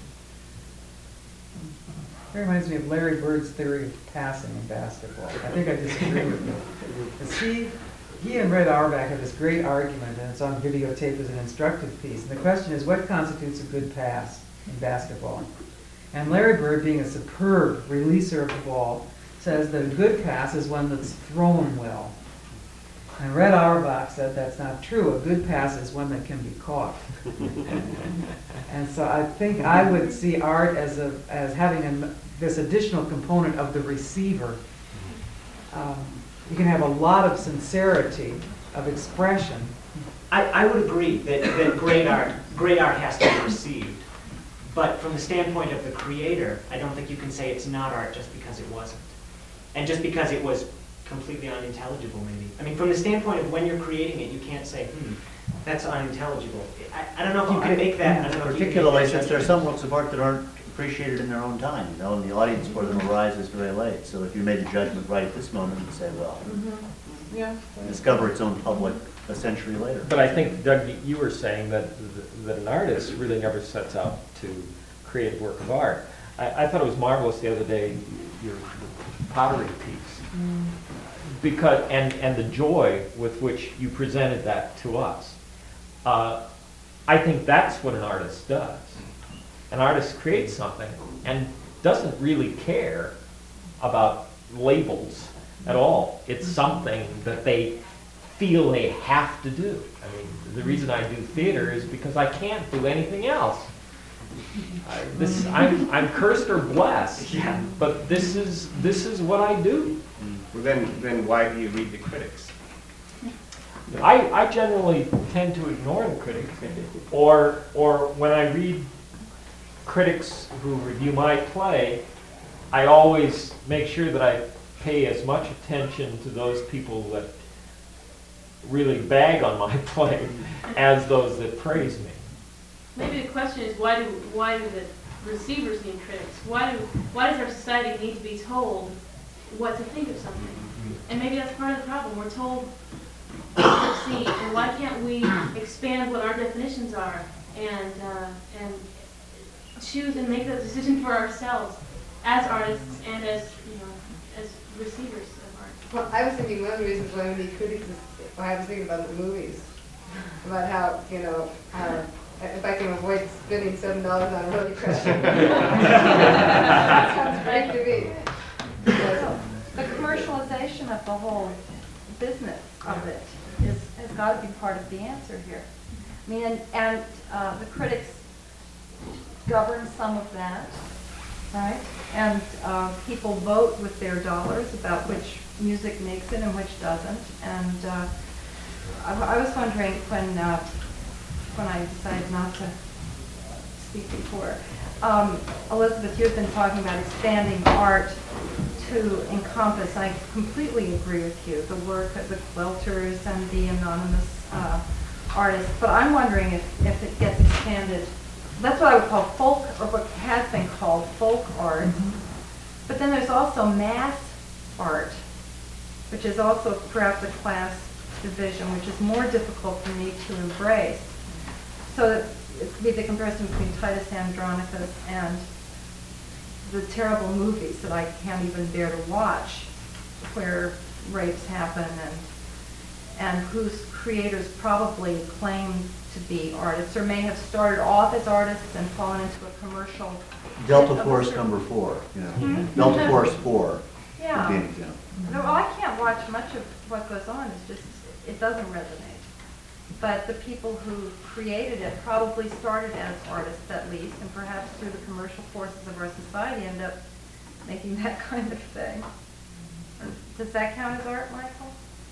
It reminds me of Larry Bird's theory of passing in basketball. I think I disagree with him. Because he and Red Auerbach have this great argument, and it's on videotape as an instructive piece. And the question is, what constitutes a good pass in basketball? And Larry Bird, being a superb releaser of the ball, says that a good pass is one that's thrown well. And Red Auerbach said that's not true. A good pass is one that can be caught. And so I think I would see art as having this additional component of the receiver. You can have a lot of sincerity of expression. I would agree that great art has to be received. But from the standpoint of the creator, I don't think you can say it's not art just because it wasn't. And just because it was completely unintelligible, maybe. I mean, from the standpoint of when you're creating it, you can't say, that's unintelligible. I don't know if you can make that. Particularly since there are some works of art that aren't appreciated in their own time, you know, and the audience for them arises very late. So if you made the judgment right at this moment, you say, well, discover its own public a century later. But I think, Doug, you were saying that an artist really never sets out to create a work of art. I thought it was marvelous the other day, your pottery piece, because and the joy with which you presented that to us. I think that's what an artist does. An artist creates something and doesn't really care about labels at all. It's something that they feel they have to do. I mean, the reason I do theater is because I can't do anything else. I'm cursed or blessed, but this is what I do. Well, then why do you read the critics? I generally tend to ignore the critics, or when I read critics who review my play, I always make sure that I pay as much attention to those people that really bag on my play as those that praise me. Maybe the question is, why do the receivers need critics? Why does our society need to be told what to think of something? And maybe that's part of the problem. We're told what to see, and why can't we expand what our definitions are and choose and make that decision for ourselves as artists and as as receivers of art? Well, I was thinking one of the reasons why we need critics is, I was thinking about the movies, about how, if I can avoid spending $7 on a Road Crash. That sounds great to me. The commercialization of the whole business of it has got to be part of the answer here. I mean, and the critics govern some of that, right? And people vote with their dollars about which music makes it and which doesn't. And I was wondering when I decided not to speak before, Elizabeth, you've been talking about expanding art to encompass, I completely agree with you, the work of the quilters and the anonymous artists, but I'm wondering if it gets expanded. That's what I would call folk, or what has been called folk art. But then there's also mass art, which is also perhaps a class division, which is more difficult for me to embrace. So it could be the comparison between Titus Andronicus and the terrible movies that I can't even bear to watch, where rapes happen and whose creators probably claim to be artists, or may have started off as artists and fallen into a commercial. Delta Force number 4, Delta Force 4. would be an example. No, well, I can't watch much of what goes on, it's just, it doesn't resonate. But the people who created it probably started as artists at least, and perhaps through the commercial forces of our society end up making that kind of thing. Does that count as art, Michael?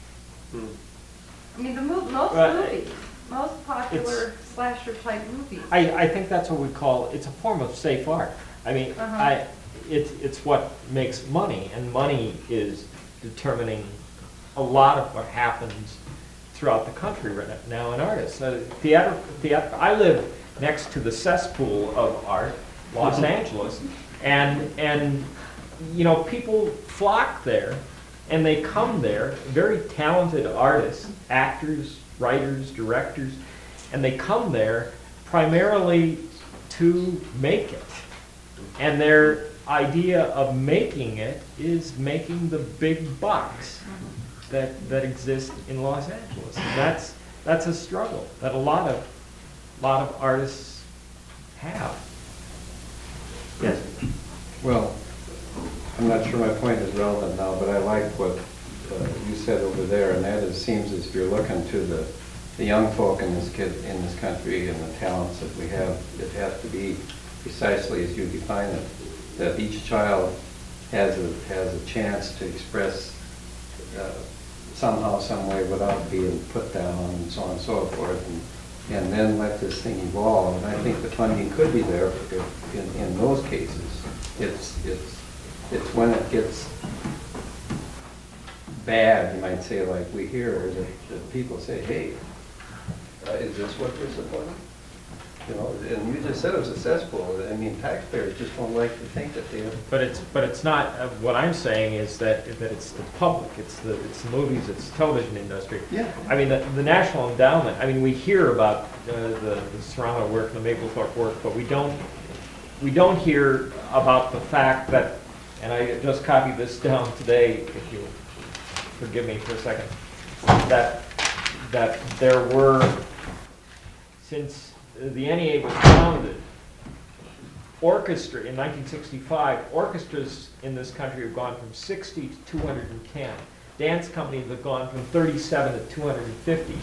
I mean, most movies, most popular slasher type movies. I think that's what we call, it's a form of safe art. I mean, Uh-huh. it's what makes money, and money is determining a lot of what happens throughout the country right now in artists. Theater, I live next to the cesspool of art, Los Angeles, and you know, people flock there, and they come there, very talented artists, actors, writers, directors, and they come there primarily to make it. And their idea of making it is making the big bucks that exist in Los Angeles. And that's a struggle that a lot of artists have. Yes. Well, I'm not sure my point is relevant now, but I like what you said over there, and that is, seems as if you're looking to the young folk in this country and the talents that we have. It has to be precisely as you define it, that each child has a chance to express somehow, some way, without being put down, and so on and so forth, and then let this thing evolve. And I think the funding could be there in those cases. It's when it gets bad, you might say, like we hear, that people say, hey, is this what we're supporting? You know, and you just said it was a cesspool. I mean, taxpayers just don't like to think that they have. But it's not. What I'm saying is that it's the public, it's the movies, it's the television industry. Yeah. I mean, the National Endowment. I mean, we hear about the Serrano work, the Mapplethorpe work, but we don't hear about the fact that, and I just copied this down today, if you'll forgive me for a second, that there were, since the NEA was founded, in 1965, orchestras in this country have gone from 60 to 210. Dance companies have gone from 37 to 250.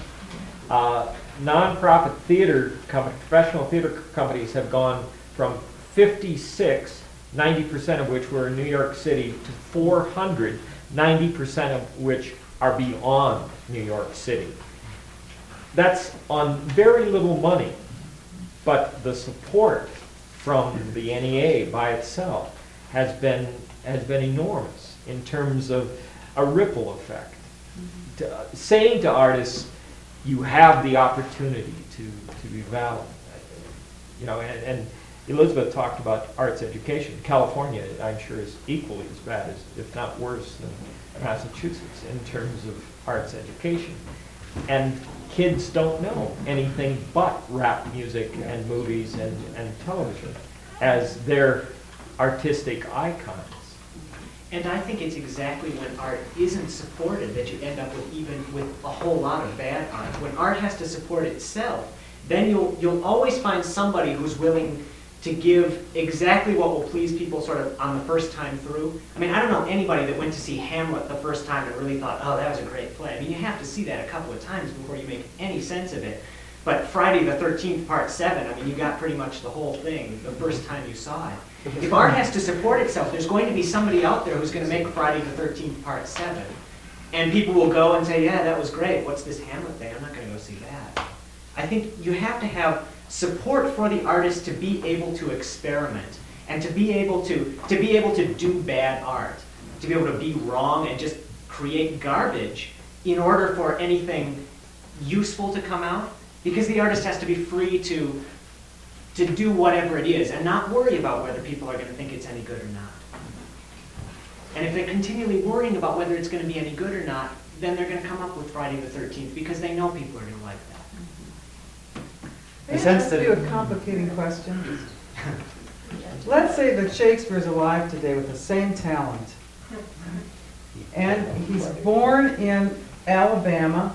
Non-profit theater companies, professional theater companies have gone from 56, 90% of which were in New York City, to 400, 90% of which are beyond New York City. That's on very little money, but the support from the NEA by itself has been enormous in terms of a ripple effect. Saying to artists, you have the opportunity to be valid. You know, and Elizabeth talked about arts education. California, I'm sure, is equally as bad, as, if not worse, than Massachusetts in terms of arts education. And kids don't know anything but rap music and movies and television as their artistic icons. And I think it's exactly when art isn't supported that you end up with a whole lot of bad art. When art has to support itself, then you'll always find somebody who's willing to give exactly what will please people sort of on the first time through. I mean, I don't know anybody that went to see Hamlet the first time and really thought, oh, that was a great play. I mean, you have to see that a couple of times before you make any sense of it. But Friday the 13th, Part 7, I mean, you got pretty much the whole thing the first time you saw it. If art has to support itself, there's going to be somebody out there who's going to make Friday the 13th, Part 7. And people will go and say, yeah, that was great. What's this Hamlet thing? I'm not going to go see that. I think you have to have support for the artist to be able to experiment and to be able to do bad art, to be able to be wrong and just create garbage in order for anything useful to come out, because the artist has to be free to do whatever it is and not worry about whether people are going to think it's any good or not. And if they're continually worrying about whether it's going to be any good or not, then they're going to come up with Friday the 13th because they know people are going to like that. May I ask you a complicating question? Let's say that Shakespeare's alive today with the same talent, and he's born in Alabama,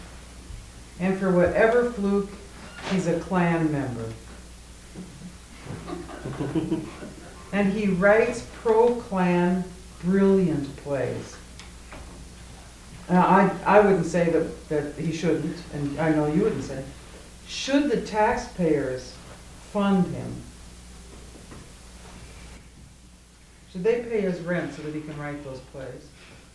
and for whatever fluke, he's a Klan member. And he writes pro-Klan brilliant plays. I wouldn't say that he shouldn't, and I know you wouldn't say. Should the taxpayers fund him? Should they pay his rent so that he can write those plays?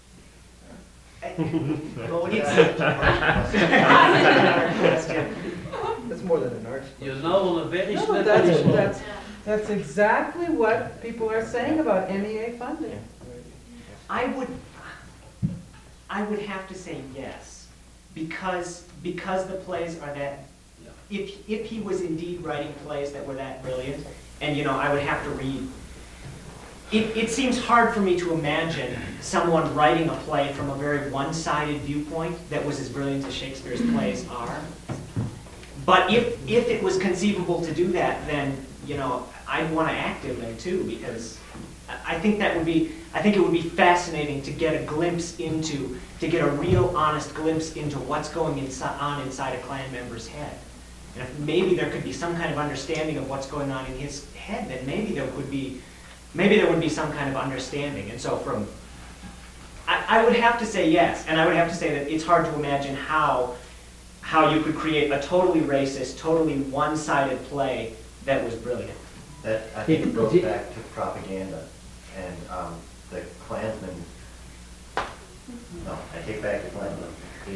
That's more than an art. You're now on a very No, slippery that's exactly what people are saying about MEA funding. I would have to say yes, because the plays are that, if he was indeed writing plays that were that brilliant, and I would have to read, it seems hard for me to imagine someone writing a play from a very one-sided viewpoint that was as brilliant as Shakespeare's plays are. But if it was conceivable to do that, then I'd want to act in them too, because I think it would be fascinating to get a real honest glimpse into what's going on inside a Klan member's head. And if maybe there could be some kind of understanding of what's going on in his head, then maybe there would be some kind of understanding. And so I would have to say yes, and I would have to say that it's hard to imagine how you could create a totally racist, totally one-sided play that was brilliant. That, I think it goes back to propaganda, and the Klansmen, no, I take back the Klansmen,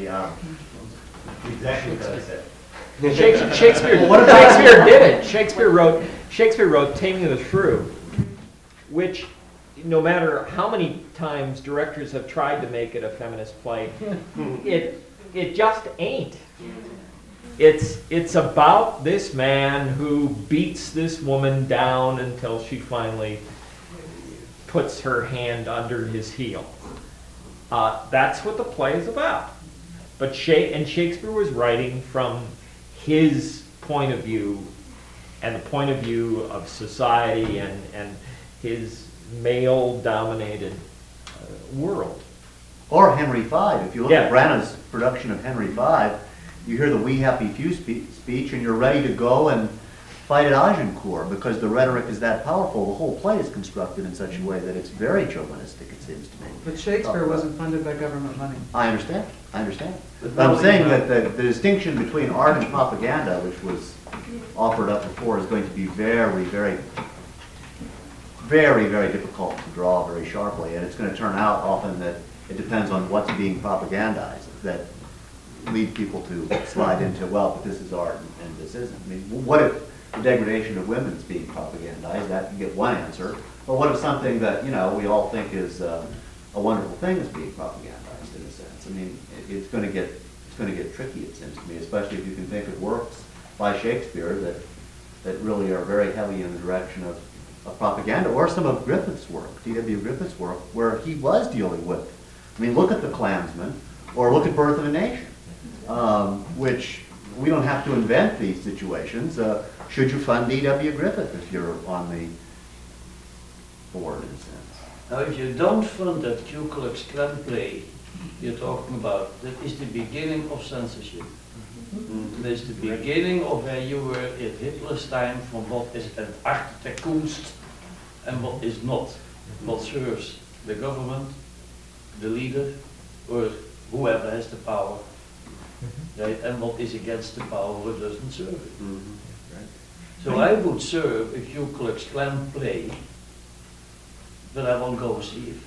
exactly what I said. Shakespeare did it. Shakespeare wrote Taming of the Shrew, which, no matter how many times directors have tried to make it a feminist play, it just ain't. It's about this man who beats this woman down until she finally puts her hand under his heel. That's what the play is about. But Shakespeare was writing from his point of view, and the point of view of society and his male-dominated world. Or Henry V. If you look Yeah. at Branagh's production of Henry V, you hear the "We Happy Few" speech, and you're ready to go and fight at Agincourt, because the rhetoric is that powerful. The whole play is constructed in such a way that it's very chauvinistic, it seems to me. But Shakespeare wasn't funded by government money. I understand. But I'm saying that the distinction between art and propaganda, which was offered up before, is going to be very, very, very, very difficult to draw very sharply. And it's going to turn out often that it depends on what's being propagandized that lead people to slide into, well, but this is art and this isn't. I mean, what if the degradation of women is being propagandized? That can get one answer. But what if something that, we all think is a wonderful thing is being propagandized, in a sense? I mean, it's going to get tricky, it seems to me, especially if you can think of works by Shakespeare that really are very heavy in the direction of propaganda, or some of Griffith's work, D.W. Griffith's work, where he was dealing with, look at The Klansman, or look at Birth of a Nation, which we don't have to invent these situations. Should you fund D.W. Griffith if you're on the board, in a sense? Now, if you don't fund that Ku Klux Klan play you're talking about, that is the beginning of censorship. That is the beginning of where you were in Hitler's time from what is an art der Kunst and what is not. What serves the government, the leader, or whoever has the power, right? And what is against the power or doesn't serve it. So I would serve a Ku Klux Klan play, but I won't go see it.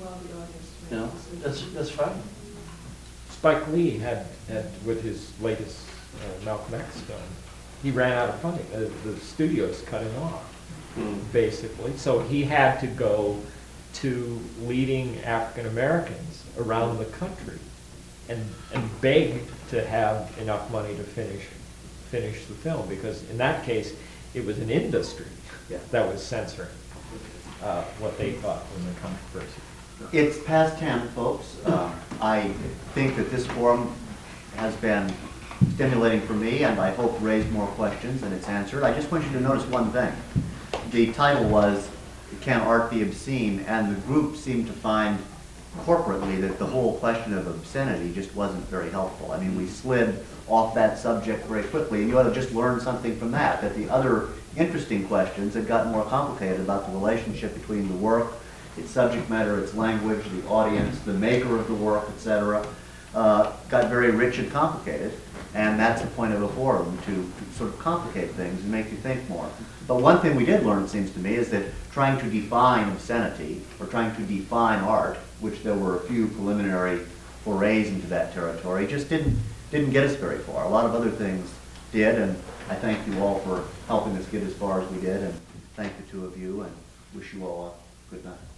That's fine. Spike Lee had with his latest Malcolm X film, he ran out of funding. The studios cut him off, basically. So he had to go to leading African Americans around the country and beg to have enough money to finish the film, because in that case it was an industry that was censoring what they thought was a controversy. It's past 10, folks. I think that this forum has been stimulating for me, and I hope raised more questions than it's answered. I just want you to notice one thing. The title was, Can Art Be Obscene? And the group seemed to find corporately that the whole question of obscenity just wasn't very helpful. I mean, we slid off that subject very quickly, and you ought to just learn something from that the other interesting questions had gotten more complicated about the relationship between the work its subject matter, its language, the audience, the maker of the work, etc., got very rich and complicated. And that's the point of a forum, to sort of complicate things and make you think more. But one thing we did learn, it seems to me, is that trying to define obscenity, or trying to define art, which there were a few preliminary forays into that territory, just didn't get us very far. A lot of other things did, and I thank you all for helping us get as far as we did, and thank the two of you, and wish you all a good night.